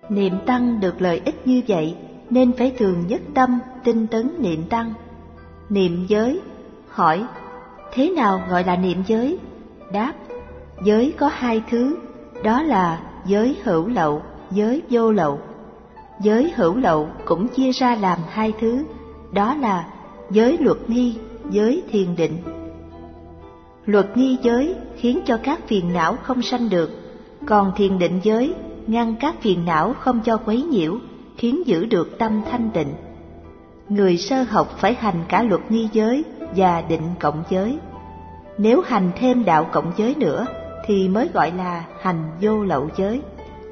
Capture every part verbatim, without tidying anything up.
Niệm Tăng được lợi ích như vậy nên phải thường nhất tâm tinh tấn niệm Tăng. Niệm giới. Hỏi: thế nào gọi là niệm giới? Đáp: giới có hai thứ, đó là giới hữu lậu, giới vô lậu. Giới hữu lậu cũng chia ra làm hai thứ, đó là giới luật nghi, giới thiền định. Luật nghi giới khiến cho các phiền não không sanh được, còn thiền định giới ngăn các phiền não không cho quấy nhiễu, khiến giữ được tâm thanh tịnh. Người sơ học phải hành cả luật nghi giới và định cộng giới. Nếu hành thêm đạo cộng giới nữa thì mới gọi là hành vô lậu giới.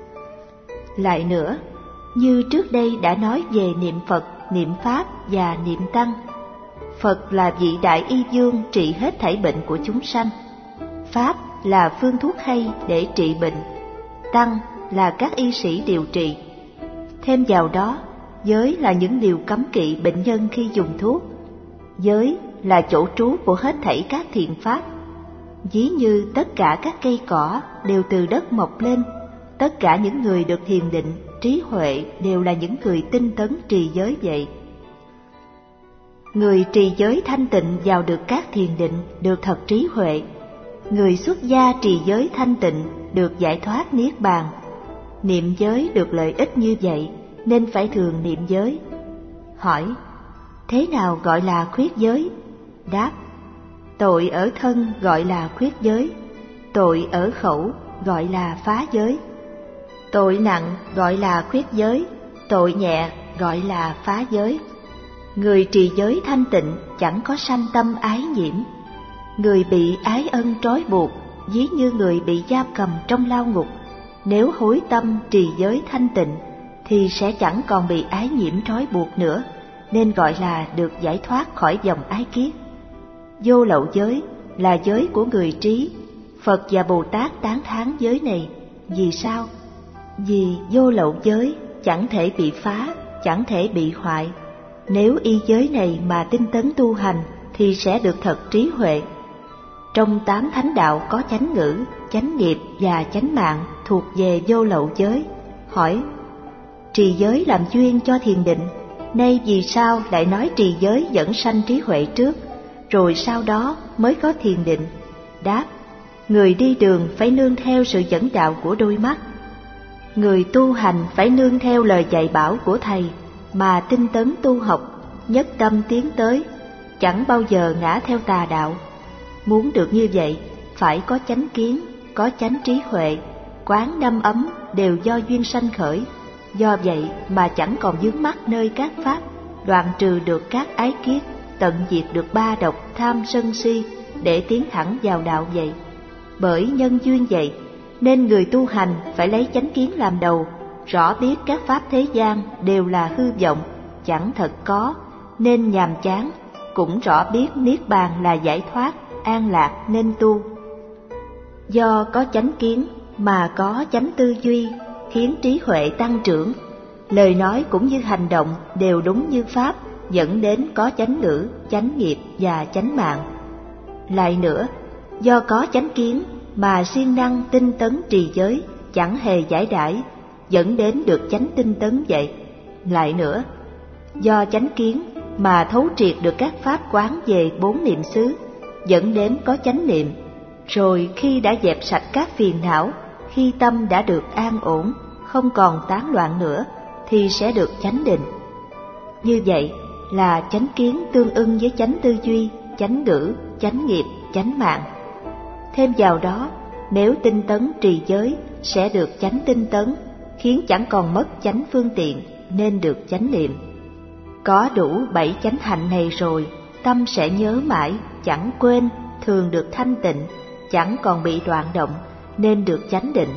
Lại nữa, như trước đây đã nói về niệm Phật, niệm Pháp và niệm Tăng. Phật là vị đại y vương trị hết thảy bệnh của chúng sanh. Pháp là phương thuốc hay để trị bệnh. Tăng là các y sĩ điều trị. Thêm vào đó, giới là những điều cấm kỵ bệnh nhân khi dùng thuốc. Giới là chỗ trú của hết thảy các thiện pháp. Ví như tất cả các cây cỏ đều từ đất mọc lên, tất cả những người được thiền định, trí huệ đều là những người tinh tấn trì giới vậy. Người trì giới thanh tịnh vào được các thiền định, được thật trí huệ. Người xuất gia trì giới thanh tịnh, được giải thoát niết bàn. Niệm giới được lợi ích như vậy nên phải thường niệm giới. Hỏi: thế nào gọi là khuyết giới? Đáp: tội ở thân gọi là khuyết giới, tội ở khẩu gọi là phá giới. Tội nặng gọi là khuyết giới, tội nhẹ gọi là phá giới. Người trì giới thanh tịnh chẳng có sanh tâm ái nhiễm. Người bị ái ân trói buộc, ví như người bị giam cầm trong lao ngục, nếu hối tâm trì giới thanh tịnh thì sẽ chẳng còn bị ái nhiễm trói buộc nữa, nên gọi là được giải thoát khỏi dòng ái kiết. Vô lậu giới là giới của người trí. Phật và Bồ Tát tán thán giới này. Vì sao? Vì vô lậu giới chẳng thể bị phá, chẳng thể bị hoại. Nếu y giới này mà tinh tấn tu hành thì sẽ được thật trí huệ. Trong tám thánh đạo có chánh ngữ, chánh nghiệp và chánh mạng thuộc về vô lậu giới. Hỏi: trì giới làm duyên cho thiền định, nay vì sao lại nói trì giới dẫn sanh trí huệ trước, rồi sau đó mới có thiền định? Đáp: người đi đường phải nương theo sự dẫn đạo của đôi mắt. Người tu hành phải nương theo lời dạy bảo của thầy mà tinh tấn tu học, nhất tâm tiến tới, chẳng bao giờ ngã theo tà đạo. Muốn được như vậy, phải có chánh kiến, có chánh trí huệ, quán năm ấm đều do duyên sanh khởi. Do vậy mà chẳng còn vướng mắc nơi các pháp, đoạn trừ được các ái kiết, tận diệt được ba độc tham sân si, để tiến thẳng vào đạo vậy. Bởi nhân duyên vậy, nên người tu hành phải lấy chánh kiến làm đầu, rõ biết các pháp thế gian đều là hư vọng, chẳng thật có, nên nhàm chán, cũng rõ biết niết bàn là giải thoát, an lạc nên tu. Do có chánh kiến mà có chánh tư duy, khiến trí huệ tăng trưởng. Lời nói cũng như hành động đều đúng như pháp, dẫn đến có chánh ngữ, chánh nghiệp và chánh mạng. Lại nữa, do có chánh kiến mà siêng năng tinh tấn trì giới, chẳng hề giải đãi, dẫn đến được chánh tinh tấn vậy. Lại nữa, do chánh kiến mà thấu triệt được các pháp quán về bốn niệm xứ, dẫn đến có chánh niệm. Rồi khi đã dẹp sạch các phiền não, khi tâm đã được an ổn, không còn tán loạn nữa, thì sẽ được chánh định. Như vậy là chánh kiến tương ưng với chánh tư duy, chánh ngữ, chánh nghiệp, chánh mạng. Thêm vào đó, nếu tinh tấn trì giới sẽ được chánh tinh tấn, khiến chẳng còn mất chánh phương tiện, nên được chánh niệm. Có đủ bảy chánh hạnh này rồi, tâm sẽ nhớ mãi, chẳng quên, thường được thanh tịnh, chẳng còn bị đoạn động, nên được chánh định.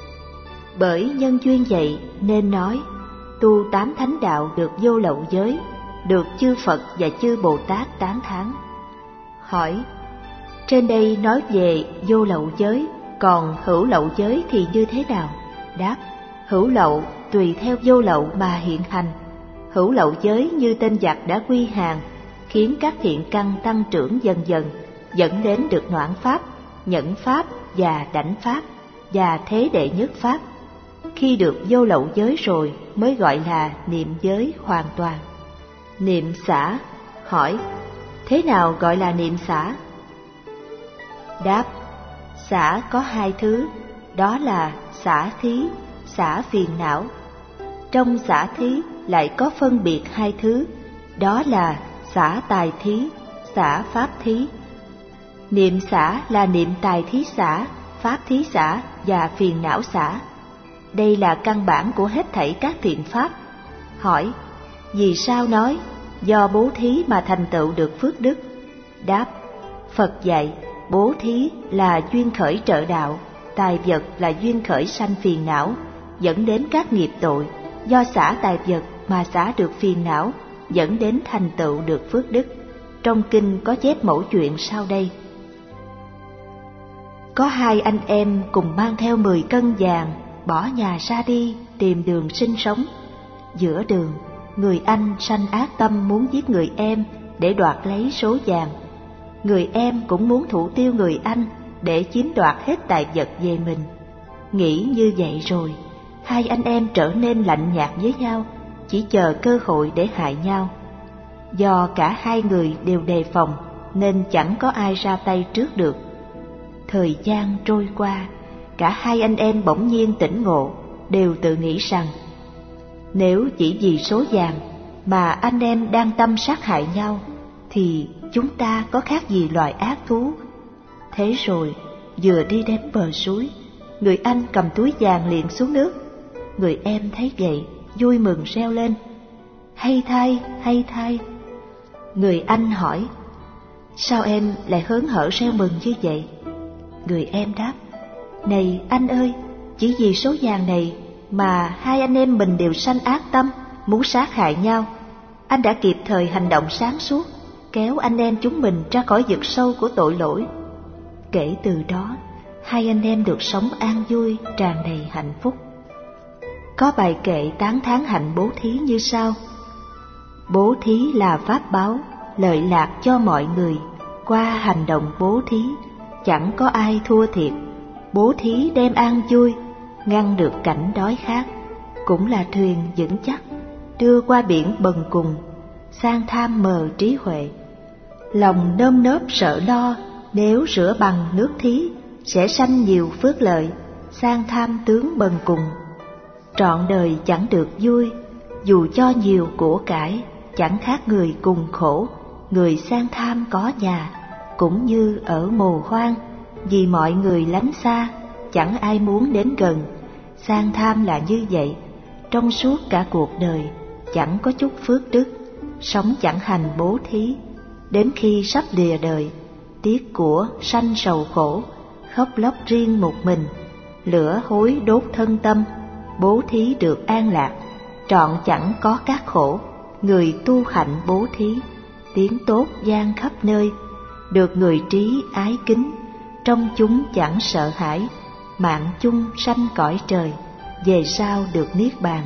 Bởi nhân duyên vậy nên nói, tu tám thánh đạo được vô lậu giới, được chư Phật và chư Bồ Tát tán thán. Hỏi: trên đây nói về vô lậu giới, còn hữu lậu giới thì như thế nào? Đáp: hữu lậu tùy theo vô lậu mà hiện hành. Hữu lậu giới như tên giặc đã quy hàng, khiến các thiện căn tăng trưởng dần dần, dẫn đến được noãn pháp, nhẫn pháp và đảnh pháp và thế đệ nhất pháp. Khi được vô lậu giới rồi mới gọi là niệm giới hoàn toàn. Niệm xả. Hỏi: thế nào gọi là niệm xả? Đáp: xả có hai thứ, đó là xả thí, xả phiền não. Trong xả thí lại có phân biệt hai thứ, đó là xả tài thí, xả pháp thí. Niệm xả là niệm tài thí xả, pháp thí xả và phiền não xả. Đây là căn bản của hết thảy các thiện pháp. Hỏi: vì sao nói do bố thí mà thành tựu được phước đức? Đáp: Phật dạy bố thí là duyên khởi trợ đạo, tài vật là duyên khởi sanh phiền não, dẫn đến các nghiệp tội. Do xả tài vật mà xả được phiền não, dẫn đến thành tựu được phước đức. Trong kinh có chép mẫu chuyện sau đây. Có hai anh em cùng mang theo mười cân vàng, bỏ nhà ra đi tìm đường sinh sống. Giữa đường, người anh sanh ác tâm muốn giết người em để đoạt lấy số vàng. Người em cũng muốn thủ tiêu người anh để chiếm đoạt hết tài vật về mình. Nghĩ như vậy rồi, hai anh em trở nên lạnh nhạt với nhau, chỉ chờ cơ hội để hại nhau. Do cả hai người đều đề phòng nên chẳng có ai ra tay trước được. Thời gian trôi qua, cả hai anh em bỗng nhiên tỉnh ngộ, đều tự nghĩ rằng nếu chỉ vì số vàng mà anh em đang tâm sát hại nhau thì chúng ta có khác gì loài ác thú. Thế rồi vừa đi đến bờ suối, người anh cầm túi vàng liền xuống nước. Người em thấy vậy vui mừng reo lên: hay thay, hay thay. Người anh hỏi: sao em lại hớn hở reo mừng như vậy? Người em đáp: này anh ơi, chỉ vì số vàng này mà hai anh em mình đều sanh ác tâm, muốn sát hại nhau. Anh đã kịp thời hành động sáng suốt, kéo anh em chúng mình ra khỏi vực sâu của tội lỗi. Kể từ đó, hai anh em được sống an vui, tràn đầy hạnh phúc. Có bài kệ tán thán hạnh bố thí như sau: bố thí là pháp báu, lợi lạc cho mọi người. Qua hành động bố thí, chẳng có ai thua thiệt. Bố thí đem an vui, ngăn được cảnh đói khát. Cũng là thuyền vững chắc, đưa qua biển bần cùng. Sang tham mờ trí huệ, lòng nơm nớp sợ lo. Nếu rửa bằng nước thí, sẽ sanh nhiều phước lợi. Sang tham tướng bần cùng, trọn đời chẳng được vui. Dù cho nhiều của cải, chẳng khác người cùng khổ. Người sang tham có nhà, cũng như ở mồ hoang. Vì mọi người lánh xa, chẳng ai muốn đến gần. Sang tham là như vậy, trong suốt cả cuộc đời chẳng có chút phước đức, sống chẳng hành bố thí. Đến khi sắp lìa đời, tiếc của sanh sầu khổ, khóc lóc riêng một mình. Lửa hối đốt thân tâm, bố thí được an lạc, trọn chẳng có các khổ. Người tu hạnh bố thí, tiếng tốt vang khắp nơi. Được người trí ái kính, trong chúng chẳng sợ hãi. Mạng chung sanh cõi trời, về sau được niết bàn.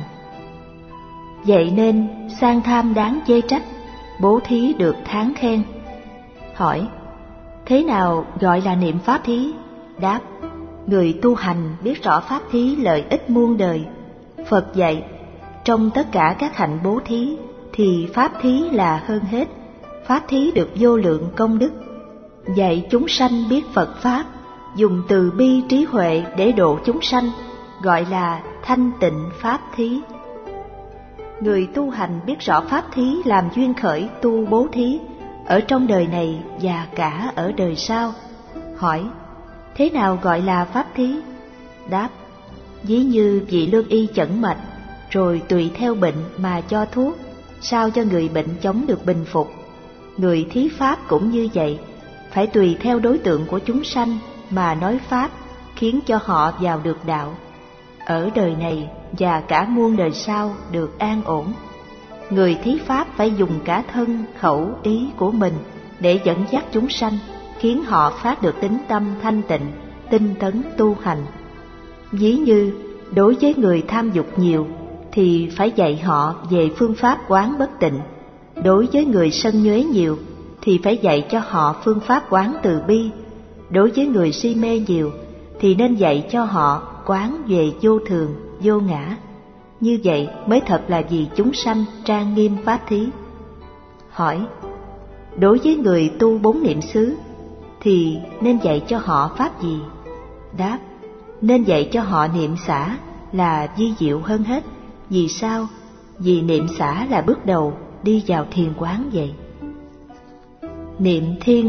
Vậy nên sang tham đáng chê trách, bố thí được thán khen. Hỏi: thế nào gọi là niệm pháp thí? Đáp: người tu hành biết rõ pháp thí lợi ích muôn đời. Phật dạy trong tất cả các hạnh bố thí thì pháp thí là hơn hết. Pháp thí được vô lượng công đức. Dạy chúng sanh biết Phật pháp, dùng từ bi trí huệ để độ chúng sanh, gọi là thanh tịnh pháp thí. Người tu hành biết rõ pháp thí làm duyên khởi tu bố thí, ở trong đời này và cả ở đời sau. Hỏi: thế nào gọi là pháp thí? Đáp: ví như vị lương y chẩn mạch, rồi tùy theo bệnh mà cho thuốc, sao cho người bệnh chống được bình phục. Người thí pháp cũng như vậy, phải tùy theo đối tượng của chúng sanh mà nói pháp, khiến cho họ vào được đạo. Ở đời này và cả muôn đời sau được an ổn. Người thí pháp phải dùng cả thân, khẩu, ý của mình để dẫn dắt chúng sanh, khiến họ phát được tín tâm thanh tịnh, tinh tấn tu hành. Ví như đối với người tham dục nhiều thì phải dạy họ về phương pháp quán bất tịnh. Đối với người sân nhuế nhiều thì phải dạy cho họ phương pháp quán từ bi. Đối với người si mê nhiều thì nên dạy cho họ quán về vô thường. vô ngã. Như vậy mới thật là vì chúng sanh trang nghiêm pháp thí. Hỏi: đối với người tu bốn niệm xứ thì nên dạy cho họ pháp gì? Đáp: nên dạy cho họ niệm xả là vi diệu hơn hết. Vì sao? Vì niệm xả là bước đầu đi vào thiền quán vậy. Niệm thiên.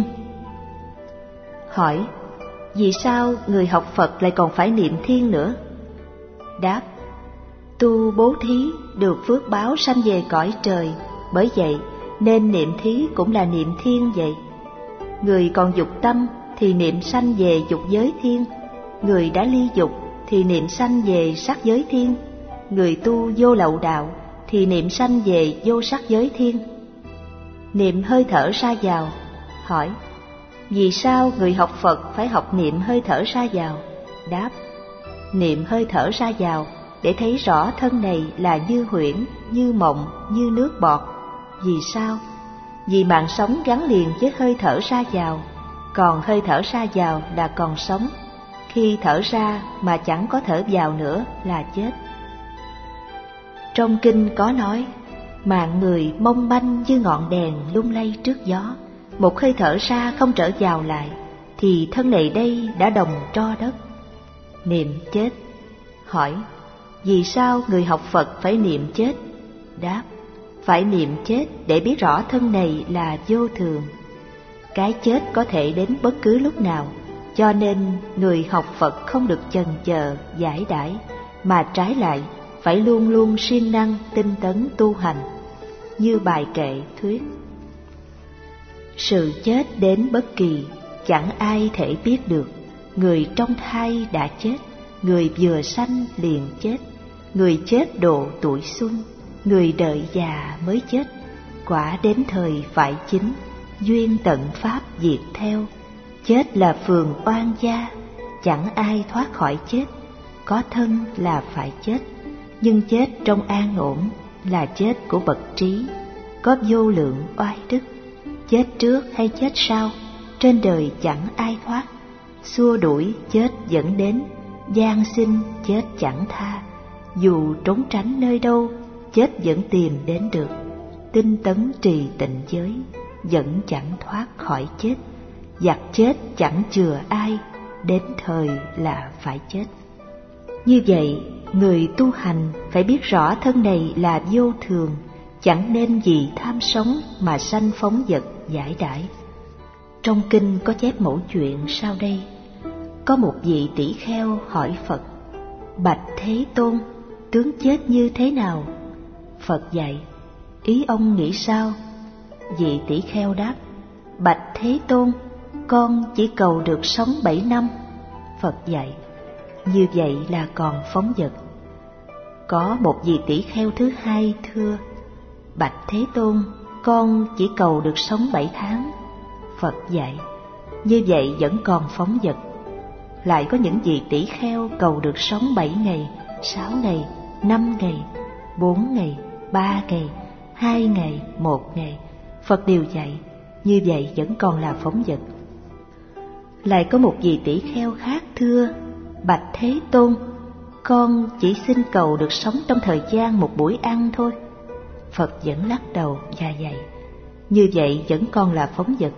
Hỏi: vì sao người học Phật lại còn phải niệm thiên nữa? Đáp: tu bố thí được phước báo sanh về cõi trời, bởi vậy nên niệm thí cũng là niệm thiên vậy. Người còn dục tâm thì niệm sanh về dục giới thiên, người đã ly dục thì niệm sanh về sắc giới thiên, người tu vô lậu đạo thì niệm sanh về vô sắc giới thiên. Niệm hơi thở ra vào. Hỏi: vì sao người học Phật phải học niệm hơi thở ra vào? Đáp: niệm hơi thở ra vào để thấy rõ thân này là như huyễn, như mộng, như nước bọt. Vì sao? Vì mạng sống gắn liền với hơi thở ra vào, còn hơi thở ra vào là còn sống. Khi thở ra mà chẳng có thở vào nữa là chết. Trong kinh có nói, mạng người mong manh như ngọn đèn lung lay trước gió, một hơi thở ra không trở vào lại, thì thân này đây đã đồng tro đất. Niệm chết. Hỏi: vì sao người học Phật phải niệm chết? Đáp: phải niệm chết để biết rõ thân này là vô thường. Cái chết có thể đến bất cứ lúc nào, cho nên người học Phật không được chần chờ giải đãi, mà trái lại phải luôn luôn siêng năng tinh tấn tu hành. Như bài kệ thuyết: sự chết đến bất kỳ, chẳng ai thể biết được. Người trong thai đã chết, người vừa sanh liền chết. Người chết độ tuổi xuân, người đợi già mới chết. Quả đến thời phải chính, duyên tận pháp diệt theo. Chết là phường oan gia, chẳng ai thoát khỏi chết. Có thân là phải chết, nhưng chết trong an ổn là chết của bậc trí. Có vô lượng oai đức, chết trước hay chết sau, trên đời chẳng ai thoát. Xua đuổi chết dẫn đến, gian sinh chết chẳng tha. Dù trốn tránh nơi đâu, chết vẫn tìm đến được. Tinh tấn trì tịnh giới, vẫn chẳng thoát khỏi chết. Giặc chết chẳng chừa ai, đến thời là phải chết. Như vậy, người tu hành phải biết rõ thân này là vô thường, chẳng nên vì tham sống mà sanh phóng dật giải đãi. Trong kinh có chép mẫu chuyện sau đây. Có một vị tỷ kheo hỏi Phật: bạch Thế Tôn, tướng chết như thế nào? Phật dạy: ý ông nghĩ sao? Vị tỷ kheo đáp: bạch Thế Tôn, con chỉ cầu được sống bảy năm. Phật dạy: như vậy là còn phóng dật. Có một vị tỷ kheo thứ hai thưa: bạch Thế Tôn, con chỉ cầu được sống bảy tháng. Phật dạy: như vậy vẫn còn phóng dật. Lại có những vị tỷ kheo cầu được sống bảy ngày, sáu ngày, năm ngày, bốn ngày, ba ngày, hai ngày, một ngày. Phật đều dạy: như vậy vẫn còn là phóng dật. Lại có một vị tỷ kheo khác thưa: bạch Thế Tôn, con chỉ xin cầu được sống trong thời gian một buổi ăn thôi. Phật vẫn lắc đầu và dạy: như vậy vẫn còn là phóng dật.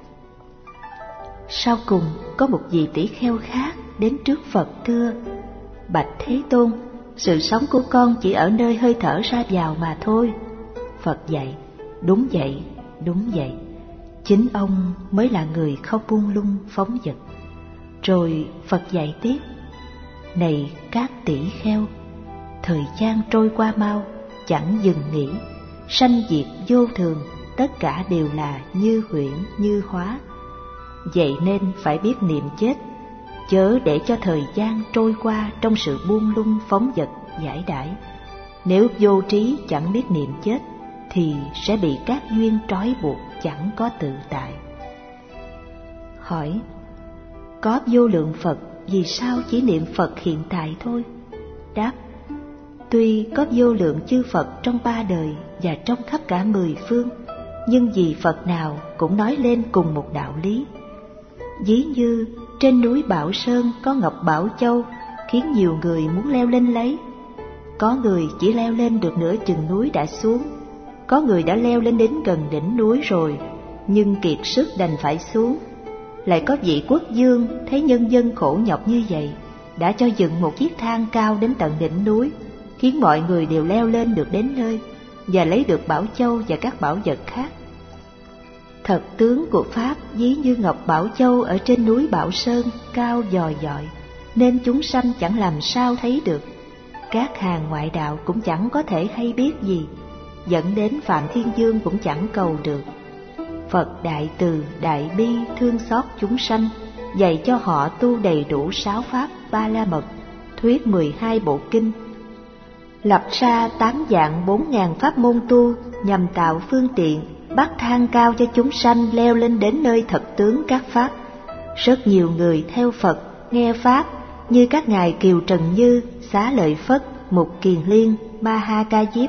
Sau cùng có một vị tỷ kheo khác đến trước Phật thưa: bạch Thế Tôn, sự sống của con chỉ ở nơi hơi thở ra vào mà thôi. Phật dạy: đúng vậy, đúng vậy. Chính ông mới là người không buông lung phóng dật. Rồi Phật dạy tiếp: này các tỷ kheo, thời gian trôi qua mau, chẳng dừng nghỉ. Sanh diệt vô thường, tất cả đều là như huyễn như hóa. Vậy nên phải biết niệm chết, chớ để cho thời gian trôi qua trong sự buông lung phóng dật giải đãi. Nếu vô trí chẳng biết niệm chết thì sẽ bị các duyên trói buộc, chẳng có tự tại. Hỏi: có vô lượng Phật, vì sao chỉ niệm Phật hiện tại thôi? Đáp: tuy có vô lượng chư Phật trong ba đời và trong khắp cả mười phương, nhưng vì Phật nào cũng nói lên cùng một đạo lý. Ví như trên núi Bảo Sơn có Ngọc Bảo Châu, khiến nhiều người muốn leo lên lấy, Có người chỉ leo lên được nửa chừng núi đã xuống, có người đã leo lên đến gần đỉnh núi rồi, nhưng kiệt sức đành phải xuống. Lại có vị quốc vương thấy nhân dân khổ nhọc như vậy, đã cho dựng một chiếc thang cao đến tận đỉnh núi, khiến mọi người đều leo lên được đến nơi và lấy được Bảo Châu và các bảo vật khác. Thật tướng của Pháp ví như ngọc Bảo Châu ở trên núi Bảo Sơn cao dòi dọi, nên chúng sanh chẳng làm sao thấy được. Các hàng ngoại đạo cũng chẳng có thể hay biết gì, dẫn đến Phạm Thiên Dương cũng chẳng cầu được. Phật đại từ, đại bi, thương xót chúng sanh, dạy cho họ tu đầy đủ sáu pháp ba la mật, thuyết mười hai bộ kinh, lập ra tám dạng bốn ngàn pháp môn tu, nhằm tạo phương tiện bắt thang cao cho chúng sanh leo lên đến nơi thật tướng các pháp. Rất nhiều người theo Phật nghe pháp như các ngài Kiều Trần Như, Xá Lợi Phất, Mục Kiền Liên, Ma Ha Ca Diếp,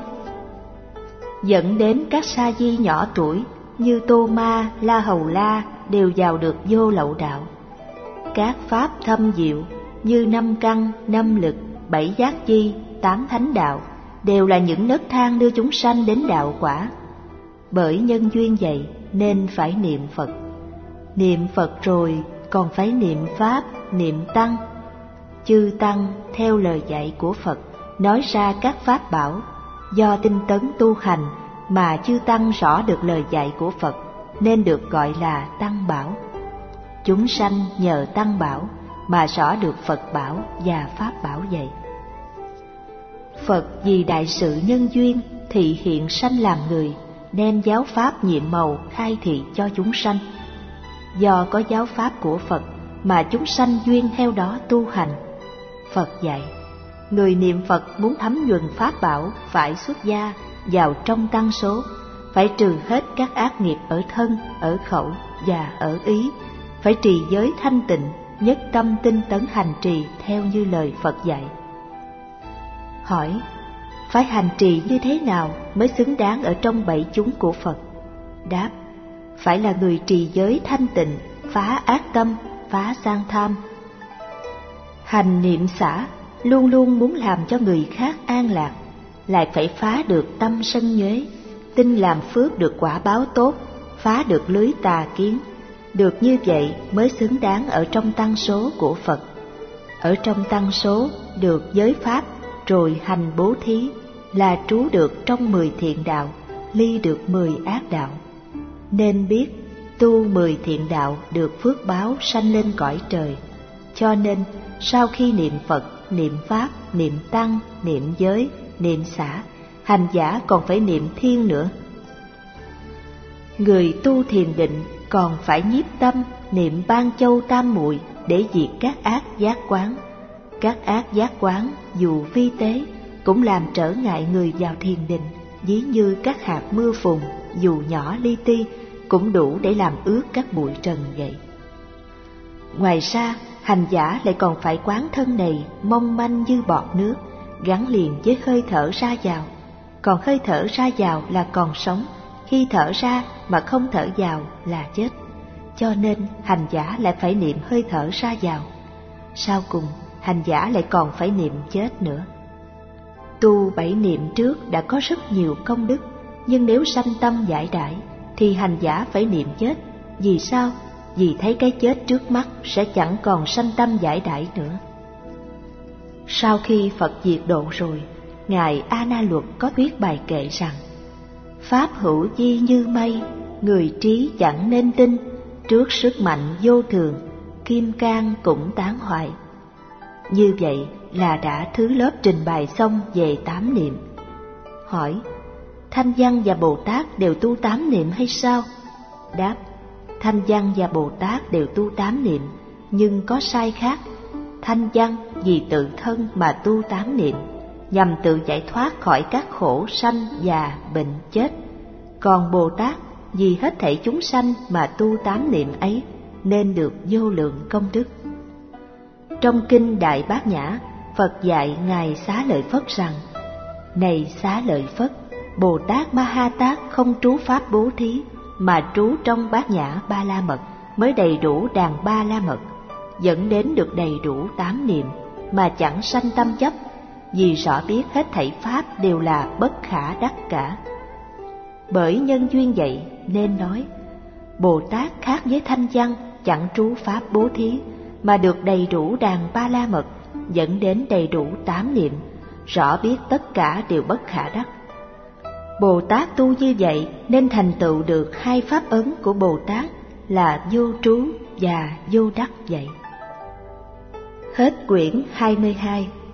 dẫn đến các sa di nhỏ tuổi như Tô Ma, La Hầu La đều vào được vô lậu đạo. Các pháp thâm diệu như năm căn, năm lực, bảy giác chi, tám thánh đạo đều là những nấc thang đưa chúng sanh đến đạo quả. Bởi nhân duyên vậy nên phải niệm Phật. Niệm Phật rồi còn phải niệm Pháp, niệm Tăng. Chư Tăng theo lời dạy của Phật nói ra các pháp bảo, do tinh tấn tu hành mà chư Tăng rõ được lời dạy của Phật nên được gọi là Tăng Bảo. Chúng sanh nhờ Tăng Bảo mà rõ được Phật Bảo và Pháp Bảo vậy. Phật vì đại sự nhân duyên thị hiện sanh làm người, đem giáo pháp nhiệm màu khai thị cho chúng sanh. Do có giáo pháp của Phật mà chúng sanh duyên theo đó tu hành. Phật dạy, người niệm Phật muốn thấm nhuần pháp bảo phải xuất gia vào trong tăng số, phải trừ hết các ác nghiệp ở thân, ở khẩu và ở ý, phải trì giới thanh tịnh, nhất tâm tinh tấn hành trì theo như lời Phật dạy. Hỏi, phải hành trì như thế nào mới xứng đáng ở trong bảy chúng của Phật? Đáp, phải là người trì giới thanh tịnh, phá ác tâm, phá sang tham. Hành niệm xả, luôn luôn muốn làm cho người khác an lạc, lại phải phá được tâm sân nhuế, tin làm phước được quả báo tốt, phá được lưới tà kiến. Được như vậy mới xứng đáng ở trong tăng số của Phật. Ở trong tăng số được giới pháp, rồi hành bố thí, là trú được trong mười thiện đạo, ly được mười ác đạo. Nên biết tu mười thiện đạo được phước báo sanh lên cõi trời. Cho nên sau khi niệm Phật, niệm Pháp, niệm Tăng, niệm giới, niệm xả, hành giả còn phải niệm Thiên nữa. Người tu thiền định còn phải nhiếp tâm niệm Ban Châu Tam Muội để diệt các ác giác quán. Các ác giác quán dù vi tế cũng làm trở ngại người vào thiền định, ví như các hạt mưa phùn dù nhỏ li ti cũng đủ để làm ướt các bụi trần vậy. Ngoài ra, hành giả lại còn phải quán thân này mong manh như bọt nước, gắn liền với hơi thở ra vào. Còn hơi thở ra vào là còn sống, khi thở ra mà không thở vào là chết. Cho nên hành giả lại phải niệm hơi thở ra vào. Sau cùng, hành giả lại còn phải niệm chết nữa. Tu bảy niệm trước đã có rất nhiều công đức, nhưng nếu sanh tâm giải đãi thì hành giả phải niệm chết. Vì sao? Vì thấy cái chết trước mắt sẽ chẳng còn sanh tâm giải đãi nữa. Sau khi Phật diệt độ rồi, Ngài A Na Luật có thuyết bài kệ rằng: Pháp hữu di như mây, người trí chẳng nên tin, trước sức mạnh vô thường, kim cang cũng tán hoại. Như vậy là đã thứ lớp trình bày xong về tám niệm. Hỏi, Thanh Văn và Bồ Tát đều tu tám niệm hay sao? Đáp, Thanh Văn và Bồ Tát đều tu tám niệm, nhưng có sai khác. Thanh Văn vì tự thân mà tu tám niệm, nhằm tự giải thoát khỏi các khổ sanh già bệnh chết. Còn Bồ Tát vì hết thảy chúng sanh mà tu tám niệm ấy, nên được vô lượng công đức. Trong kinh Đại Bát Nhã, Phật dạy Ngài Xá Lợi Phất rằng: Này Xá Lợi Phất, Bồ Tát Ma Ha Tát không trú pháp bố thí, mà trú trong Bát Nhã Ba La Mật mới đầy đủ đàn ba la mật, dẫn đến được đầy đủ tám niệm mà chẳng sanh tâm chấp. vì rõ biết hết thảy pháp đều là bất khả đắc cả. Bởi nhân duyên vậy nên nói, Bồ Tát khác với thanh văn chẳng trú pháp bố thí, mà được đầy đủ đàn ba la mật, dẫn đến đầy đủ tám niệm, rõ biết tất cả đều bất khả đắc. Bồ Tát tu như vậy nên thành tựu được hai pháp ấn của Bồ Tát là vô trú và vô đắc vậy. Hết quyển hai mươi hai.